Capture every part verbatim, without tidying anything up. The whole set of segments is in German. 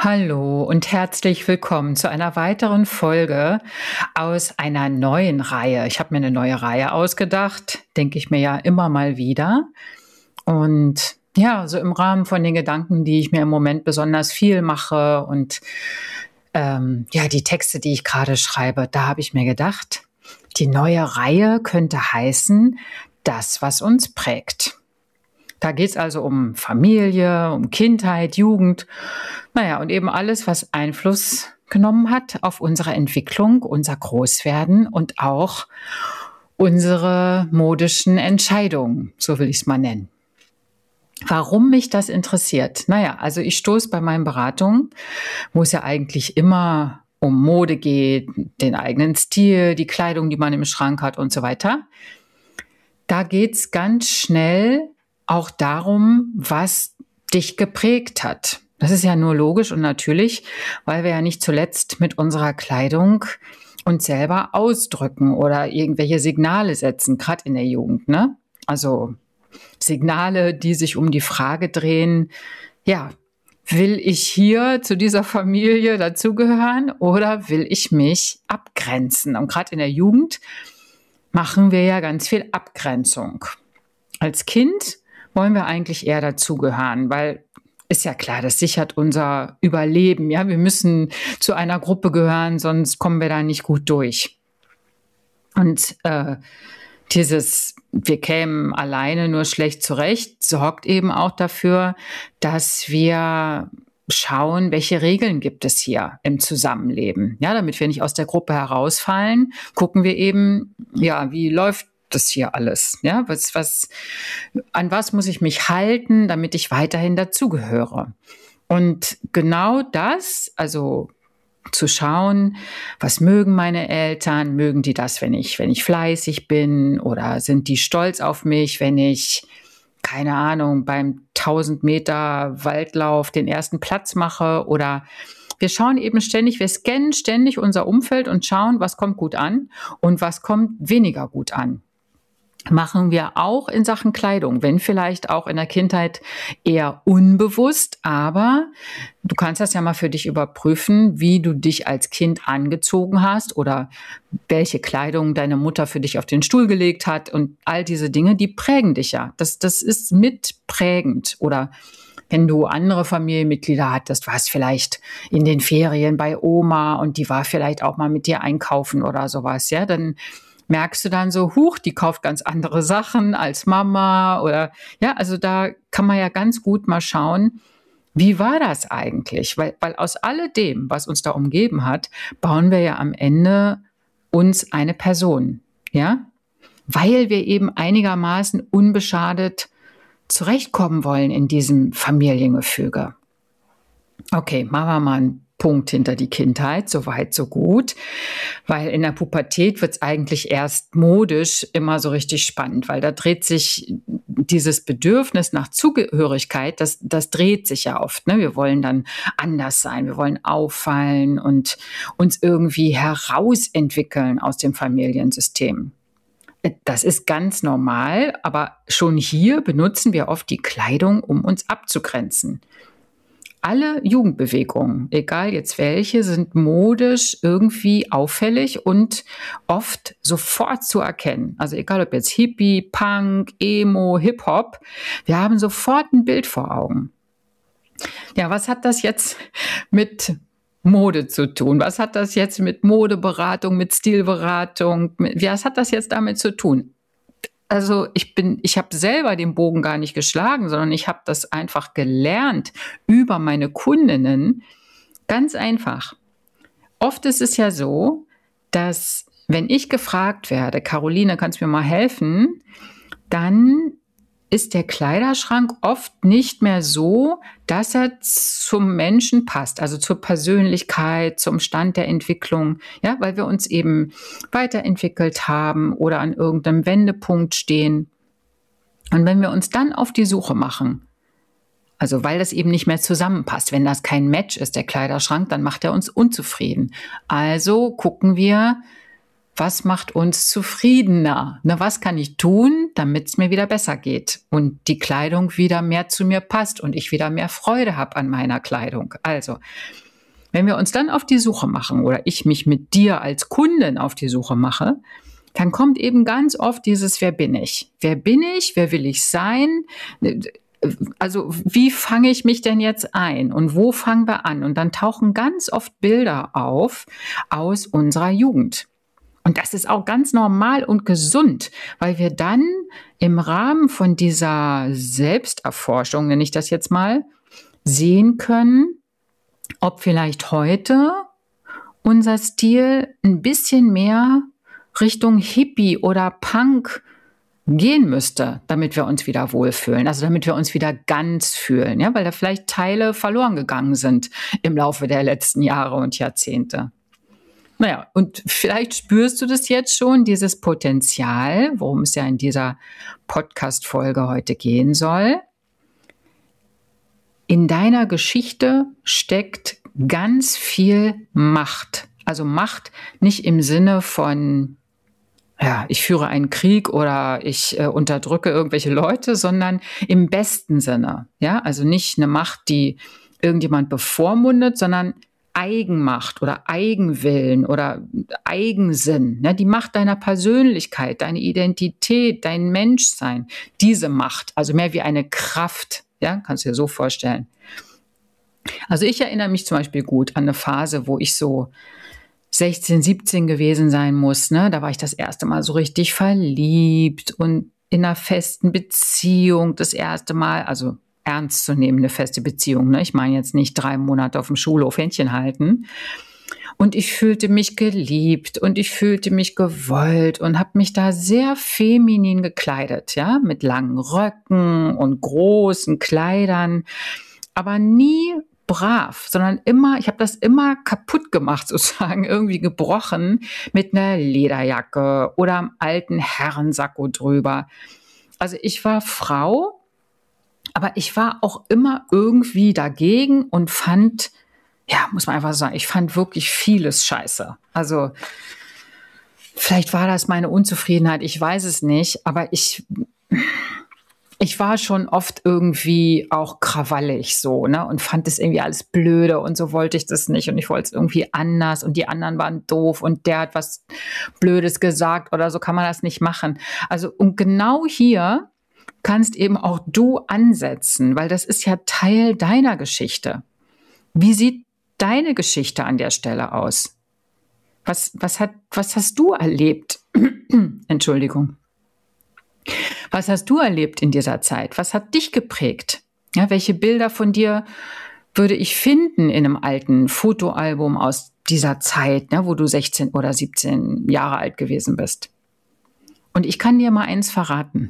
Hallo und herzlich willkommen zu einer weiteren Folge aus einer neuen Reihe. Ich habe mir eine neue Reihe ausgedacht, denke ich mir ja immer mal wieder. Und ja, so im Rahmen von den Gedanken, die ich mir im Moment besonders viel mache und ähm, ja, die Texte, die ich gerade schreibe, da habe ich mir gedacht, die neue Reihe könnte heißen, das, was uns prägt. Da geht es also um Familie, um Kindheit, Jugend, naja, und eben alles, was Einfluss genommen hat auf unsere Entwicklung, unser Großwerden und auch unsere modischen Entscheidungen, so will ich es mal nennen. Warum mich das interessiert? Naja, also ich stoße bei meinen Beratungen, wo es ja eigentlich immer um Mode geht, den eigenen Stil, die Kleidung, die man im Schrank hat und so weiter. Da geht es ganz schnell auch darum, was dich geprägt hat. Das ist ja nur logisch und natürlich, weil wir ja nicht zuletzt mit unserer Kleidung uns selber ausdrücken oder irgendwelche Signale setzen, gerade in der Jugend, ne? Also Signale, die sich um die Frage drehen, ja, will ich hier zu dieser Familie dazugehören oder will ich mich abgrenzen? Und gerade in der Jugend machen wir ja ganz viel Abgrenzung. Als Kind wollen wir eigentlich eher dazugehören, weil ist ja klar, das sichert unser Überleben. Ja, wir müssen zu einer Gruppe gehören, sonst kommen wir da nicht gut durch. Und äh, dieses, wir kämen alleine nur schlecht zurecht, sorgt eben auch dafür, dass wir schauen, welche Regeln gibt es hier im Zusammenleben. Ja, damit wir nicht aus der Gruppe herausfallen, gucken wir eben, ja, wie läuft das hier alles? Ja, was, was, an was muss ich mich halten, damit ich weiterhin dazugehöre? Und genau das, also zu schauen, was mögen meine Eltern? Mögen die das, wenn ich, wenn ich fleißig bin? Oder sind die stolz auf mich, wenn ich, keine Ahnung, beim tausend Meter Waldlauf den ersten Platz mache? Oder wir schauen eben ständig, wir scannen ständig unser Umfeld und schauen, was kommt gut an und was kommt weniger gut an. Machen wir auch in Sachen Kleidung, wenn vielleicht auch in der Kindheit eher unbewusst, aber du kannst das ja mal für dich überprüfen, wie du dich als Kind angezogen hast oder welche Kleidung deine Mutter für dich auf den Stuhl gelegt hat und all diese Dinge, die prägen dich ja. Das, das ist mitprägend. Oder wenn du andere Familienmitglieder hattest, warst vielleicht in den Ferien bei Oma und die war vielleicht auch mal mit dir einkaufen oder sowas, ja, dann merkst du dann so, huch, die kauft ganz andere Sachen als Mama oder ja, also da kann man ja ganz gut mal schauen, wie war das eigentlich? Weil, weil aus alledem, was uns da umgeben hat, bauen wir ja am Ende uns eine Person, ja, weil wir eben einigermaßen unbeschadet zurechtkommen wollen in diesem Familiengefüge. Okay, machen wir mal einen Punkt hinter die Kindheit, so weit, so gut, weil in der Pubertät wird es eigentlich erst modisch immer so richtig spannend, weil da dreht sich dieses Bedürfnis nach Zugehörigkeit, das, das dreht sich ja oft, ne? Wir wollen dann anders sein, wir wollen auffallen und uns irgendwie herausentwickeln aus dem Familiensystem. Das ist ganz normal, aber schon hier benutzen wir oft die Kleidung, um uns abzugrenzen. Alle Jugendbewegungen, egal jetzt welche, sind modisch irgendwie auffällig und oft sofort zu erkennen. Also egal ob jetzt Hippie, Punk, Emo, Hip-Hop, wir haben sofort ein Bild vor Augen. Ja, was hat das jetzt mit Mode zu tun? Was hat das jetzt mit Modeberatung, mit Stilberatung, mit, was hat das jetzt damit zu tun? Also ich bin, ich habe selber den Bogen gar nicht geschlagen, sondern ich habe das einfach gelernt über meine Kundinnen. Ganz einfach. Oft ist es ja so, dass wenn ich gefragt werde, Caroline, kannst du mir mal helfen, dann ist der Kleiderschrank oft nicht mehr so, dass er zum Menschen passt, also zur Persönlichkeit, zum Stand der Entwicklung, ja, weil wir uns eben weiterentwickelt haben oder an irgendeinem Wendepunkt stehen. Und wenn wir uns dann auf die Suche machen, also weil das eben nicht mehr zusammenpasst, wenn das kein Match ist, der Kleiderschrank, dann macht er uns unzufrieden. Also gucken wir, Was macht uns zufriedener? Ne, was kann ich tun, damit es mir wieder besser geht und die Kleidung wieder mehr zu mir passt und ich wieder mehr Freude habe an meiner Kleidung? Also, wenn wir uns dann auf die Suche machen oder ich mich mit dir als Kundin auf die Suche mache, dann kommt eben ganz oft dieses, wer bin ich? Wer bin ich? Wer will ich sein? Also wie fange ich mich denn jetzt ein und wo fangen wir an? Und dann tauchen ganz oft Bilder auf aus unserer Jugend. Und das ist auch ganz normal und gesund, weil wir dann im Rahmen von dieser Selbsterforschung, nenne ich das jetzt mal, sehen können, ob vielleicht heute unser Stil ein bisschen mehr Richtung Hippie oder Punk gehen müsste, damit wir uns wieder wohlfühlen, also damit wir uns wieder ganz fühlen, ja, weil da vielleicht Teile verloren gegangen sind im Laufe der letzten Jahre und Jahrzehnte. Naja, und vielleicht spürst du das jetzt schon, dieses Potenzial, worum es ja in dieser Podcast-Folge heute gehen soll. In deiner Geschichte steckt ganz viel Macht. Also Macht nicht im Sinne von, ja, ich führe einen Krieg oder ich äh, unterdrücke irgendwelche Leute, sondern im besten Sinne. Ja, also nicht eine Macht, die irgendjemand bevormundet, sondern Eigenmacht oder Eigenwillen oder Eigensinn. Ne? Die Macht deiner Persönlichkeit, deine Identität, dein Menschsein. Diese Macht, also mehr wie eine Kraft. Ja, kannst du dir so vorstellen. Also ich erinnere mich zum Beispiel gut an eine Phase, wo ich so sechzehn, siebzehn gewesen sein muss, ne? Da war ich das erste Mal so richtig verliebt und in einer festen Beziehung das erste Mal, also ernstzunehmende feste Beziehung, ne? Ich meine jetzt nicht drei Monate auf dem Schulhof Händchen halten. Und ich fühlte mich geliebt und ich fühlte mich gewollt und habe mich da sehr feminin gekleidet, ja, mit langen Röcken und großen Kleidern, aber nie brav, sondern immer, ich habe das immer kaputt gemacht, sozusagen, irgendwie gebrochen mit einer Lederjacke oder einem alten Herrensacko drüber. Also ich war Frau, aber ich war auch immer irgendwie dagegen und fand, ja, muss man einfach sagen, ich fand wirklich vieles scheiße. Also vielleicht war das meine Unzufriedenheit, ich weiß es nicht, aber ich... Ich war schon oft irgendwie auch krawallig so, ne, und fand das irgendwie alles blöde und so wollte ich das nicht und ich wollte es irgendwie anders und die anderen waren doof und der hat was Blödes gesagt oder so kann man das nicht machen. Also und genau hier kannst eben auch du ansetzen, weil das ist ja Teil deiner Geschichte. Wie sieht deine Geschichte an der Stelle aus? Was, was hat, was hast du erlebt? Entschuldigung. Was hast du erlebt in dieser Zeit? Was hat dich geprägt? Ja, welche Bilder von dir würde ich finden in einem alten Fotoalbum aus dieser Zeit, ne, wo du sechzehn oder siebzehn Jahre alt gewesen bist? Und ich kann dir mal eins verraten.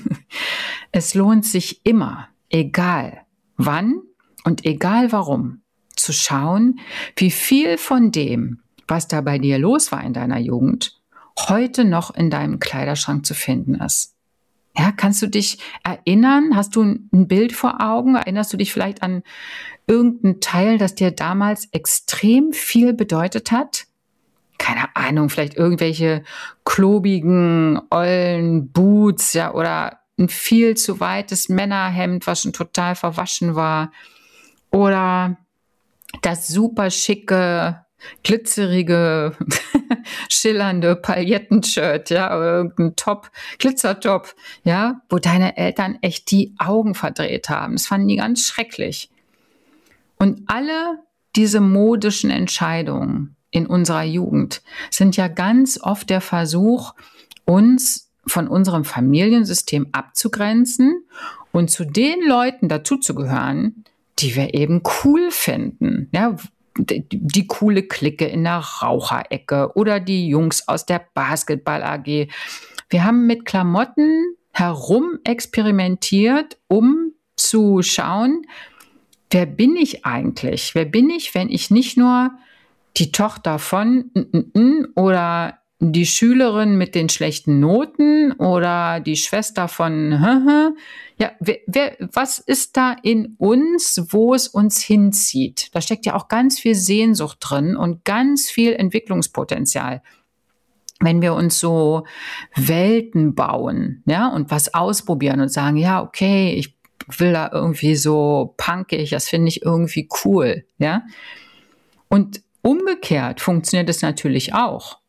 Es lohnt sich immer, egal wann und egal warum, zu schauen, wie viel von dem, was da bei dir los war in deiner Jugend, heute noch in deinem Kleiderschrank zu finden ist. Ja, kannst du dich erinnern? Hast du ein Bild vor Augen? Erinnerst du dich vielleicht an irgendein Teil, das dir damals extrem viel bedeutet hat? Keine Ahnung, vielleicht irgendwelche klobigen, ollen Boots, ja, oder ein viel zu weites Männerhemd, was schon total verwaschen war. Oder das super schicke, glitzerige, schillernde Paillettenshirt, ja, oder irgendein Top, Glitzertop, ja, wo deine Eltern echt die Augen verdreht haben. Das fanden die ganz schrecklich. Und alle diese modischen Entscheidungen in unserer Jugend sind ja ganz oft der Versuch, uns von unserem Familiensystem abzugrenzen und zu den Leuten dazuzugehören, die wir eben cool finden, ja, die, die coole Clique in der Raucherecke oder die Jungs aus der Basketball-A G. Wir haben mit Klamotten herumexperimentiert, um zu schauen, wer bin ich eigentlich? Wer bin ich, wenn ich nicht nur die Tochter von oder die Schülerin mit den schlechten Noten oder die Schwester von, ja, wer, wer, was ist da in uns, wo es uns hinzieht? Da steckt ja auch ganz viel Sehnsucht drin und ganz viel Entwicklungspotenzial. wenn wir uns so Welten bauen, ja, und was ausprobieren und sagen, ja, okay, ich will da irgendwie so punkig, das finde ich irgendwie cool, ja. Und umgekehrt funktioniert es natürlich auch,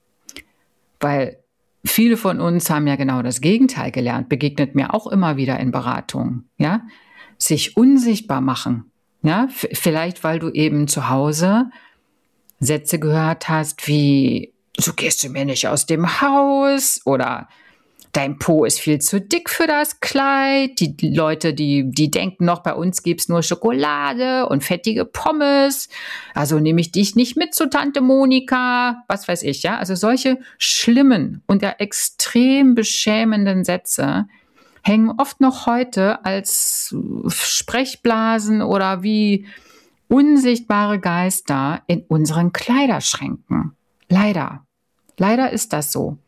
weil viele von uns haben ja genau das Gegenteil gelernt, begegnet mir auch immer wieder in Beratungen, ja, sich unsichtbar machen, ja, F- vielleicht weil du eben zu Hause Sätze gehört hast wie, so gehst du mir nicht aus dem Haus oder dein Po ist viel zu dick für das Kleid. Die Leute, die, die denken noch, bei uns gibt's nur Schokolade und fettige Pommes. Also nehme ich dich nicht mit zu Tante Monika, was weiß ich, ja. Also solche schlimmen und ja extrem beschämenden Sätze hängen oft noch heute als Sprechblasen oder wie unsichtbare Geister in unseren Kleiderschränken. Leider. Leider ist das so.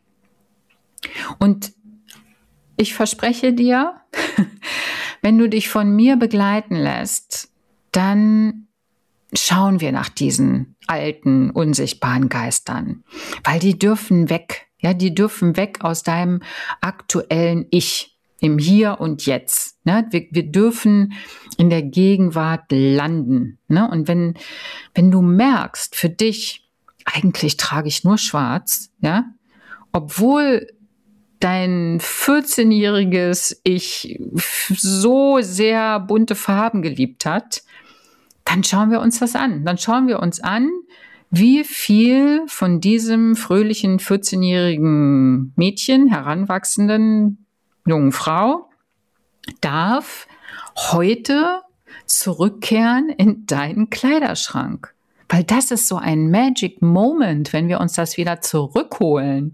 Und ich verspreche dir, wenn du dich von mir begleiten lässt, dann schauen wir nach diesen alten, unsichtbaren Geistern. Weil die dürfen weg. Ja, die dürfen weg aus deinem aktuellen Ich. Im Hier und Jetzt. Ne? Wir, wir dürfen in der Gegenwart landen. Ne? Und wenn, wenn du merkst, für dich, eigentlich trage ich nur schwarz, ja, obwohl dein vierzehnjähriges Ich so sehr bunte Farben geliebt hat, dann schauen wir uns das an. Dann schauen wir uns an, wie viel von diesem fröhlichen vierzehnjährigen Mädchen, heranwachsenden jungen Frau, darf heute zurückkehren in deinen Kleiderschrank. Weil das ist so ein Magic Moment, wenn wir uns das wieder zurückholen.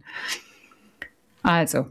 Also,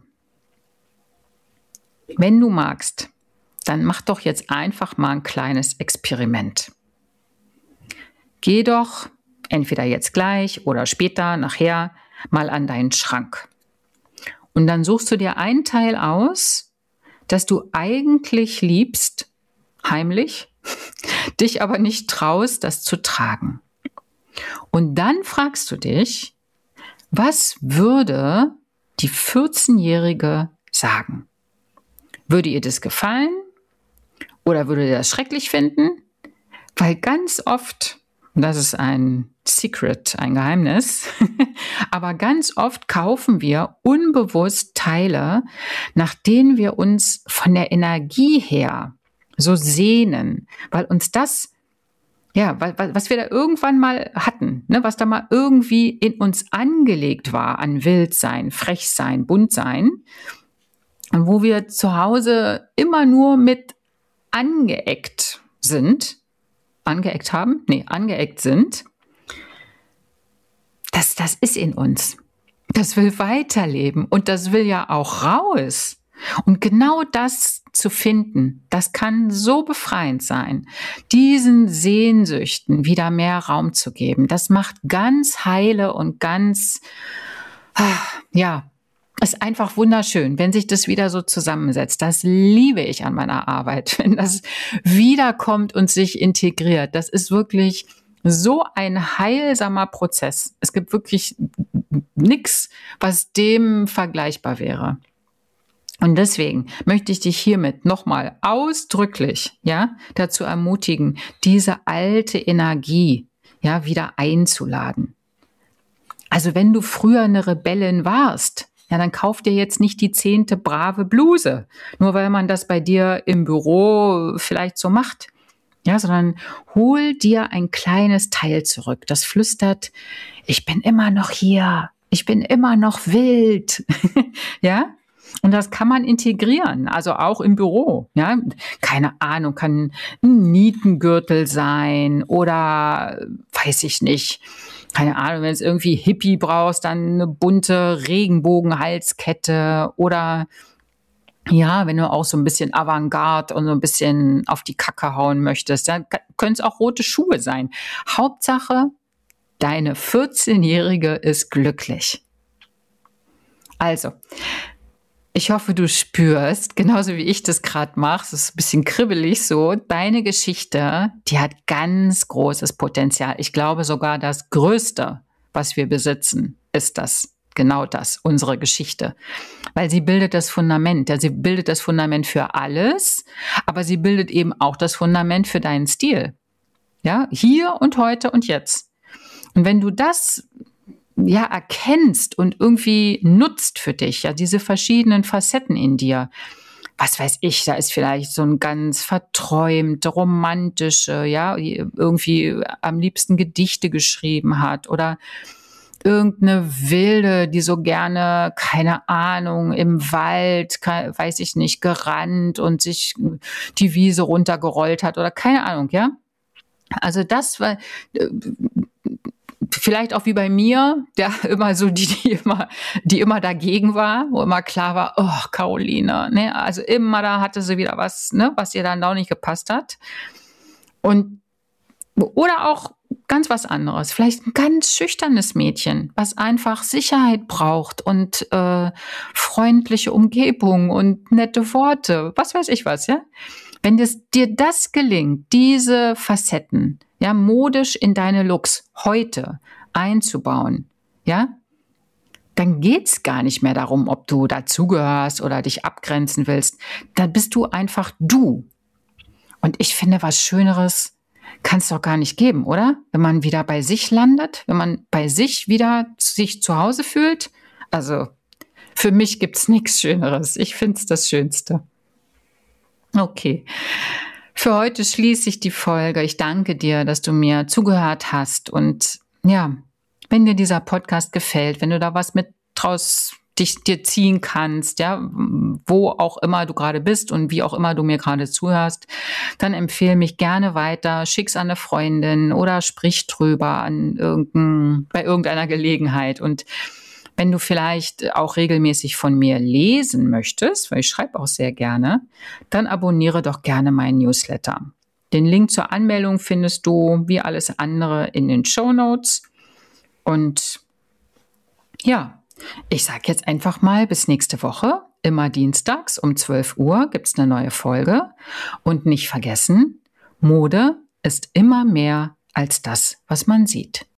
wenn du magst, dann mach doch jetzt einfach mal ein kleines Experiment. Geh doch entweder jetzt gleich oder später, nachher, mal an deinen Schrank. Und dann suchst du dir ein Teil aus, das du eigentlich liebst, heimlich, dich aber nicht traust, das zu tragen. Und dann fragst du dich, was würde die vierzehnjährige sagen? Würde ihr das gefallen? Oder würde ihr das schrecklich finden? Weil ganz oft, das ist ein Secret, ein Geheimnis, aber ganz oft kaufen wir unbewusst Teile, nach denen wir uns von der Energie her so sehnen, weil uns das, ja, weil, weil, was wir da irgendwann mal hatten, ne, was da mal irgendwie in uns angelegt war an Wildsein, Frechsein, Buntsein, und wo wir zu Hause immer nur mit angeeckt sind, angeeckt haben, nee, angeeckt sind, das, das ist in uns. Das will weiterleben und das will ja auch raus. Und genau das zu finden, das kann so befreiend sein, diesen Sehnsüchten wieder mehr Raum zu geben. Das macht ganz heile und ganz, ja, ist einfach wunderschön, wenn sich das wieder so zusammensetzt. Das liebe ich an meiner Arbeit, wenn das wiederkommt und sich integriert. Das ist wirklich so ein heilsamer Prozess. Es gibt wirklich nichts, was dem vergleichbar wäre. Und deswegen möchte ich dich hiermit nochmal ausdrücklich, ja, dazu ermutigen, diese alte Energie, ja, wieder einzuladen. Also wenn du früher eine Rebellin warst, ja, dann kauf dir jetzt nicht die zehnte brave Bluse, nur weil man das bei dir im Büro vielleicht so macht. Ja, sondern hol dir ein kleines Teil zurück, das flüstert, ich bin immer noch hier, ich bin immer noch wild. Ja, und das kann man integrieren, also auch im Büro. Ja, keine Ahnung, kann ein Nietengürtel sein oder weiß ich nicht. Keine Ahnung, wenn du es irgendwie Hippie brauchst, dann eine bunte Regenbogenhalskette oder ja, wenn du auch so ein bisschen Avantgarde und so ein bisschen auf die Kacke hauen möchtest, dann können es auch rote Schuhe sein. Hauptsache, deine vierzehnjährige ist glücklich. Also, ich hoffe, du spürst, genauso wie ich das gerade mache, es ist ein bisschen kribbelig so, deine Geschichte, die hat ganz großes Potenzial. Ich glaube sogar, das Größte, was wir besitzen, ist das genau das, unsere Geschichte. Weil sie bildet das Fundament. Ja, sie bildet das Fundament für alles, aber sie bildet eben auch das Fundament für deinen Stil. Ja, hier und heute und jetzt. Und wenn du das ja erkennst und irgendwie nutzt für dich, ja, diese verschiedenen Facetten in dir, was weiß ich, da ist vielleicht so ein ganz verträumt, romantische, ja, die irgendwie am liebsten Gedichte geschrieben hat oder irgendeine Wilde, die so gerne, keine Ahnung, im Wald, kei- weiß ich nicht, gerannt und sich die Wiese runtergerollt hat oder keine Ahnung, ja. Also das war äh, vielleicht auch wie bei mir, der immer so die, die immer, die immer dagegen war, wo immer klar war, oh, Caroline, ne, also immer da hatte sie wieder was, ne, was ihr dann auch nicht gepasst hat. Und, oder auch ganz was anderes, vielleicht ein ganz schüchternes Mädchen, was einfach Sicherheit braucht und äh, freundliche Umgebung und nette Worte, was weiß ich was, ja. Wenn das, dir das gelingt, diese Facetten, ja, modisch in deine Looks heute einzubauen, ja, dann geht's gar nicht mehr darum, ob du dazugehörst oder dich abgrenzen willst. Dann bist du einfach du. Und ich finde, was Schöneres kann es doch gar nicht geben, oder? Wenn man wieder bei sich landet, wenn man bei sich wieder sich zu Hause fühlt. Also für mich gibt's nichts Schöneres. Ich finde es das Schönste. Okay. Für heute schließe ich die Folge. Ich danke dir, dass du mir zugehört hast. Und ja, wenn dir dieser Podcast gefällt, wenn du da was mit draus dich dir ziehen kannst, ja, wo auch immer du gerade bist und wie auch immer du mir gerade zuhörst, dann empfehle mich gerne weiter, schick's an eine Freundin oder sprich drüber an irgendein, bei irgendeiner Gelegenheit. Und wenn du vielleicht auch regelmäßig von mir lesen möchtest, weil ich schreibe auch sehr gerne, dann abonniere doch gerne meinen Newsletter. Den Link zur Anmeldung findest du wie alles andere in den Shownotes. Und ja, ich sage jetzt einfach mal bis nächste Woche. Immer dienstags um zwölf Uhr gibt es eine neue Folge. Und nicht vergessen, Mode ist immer mehr als das, was man sieht.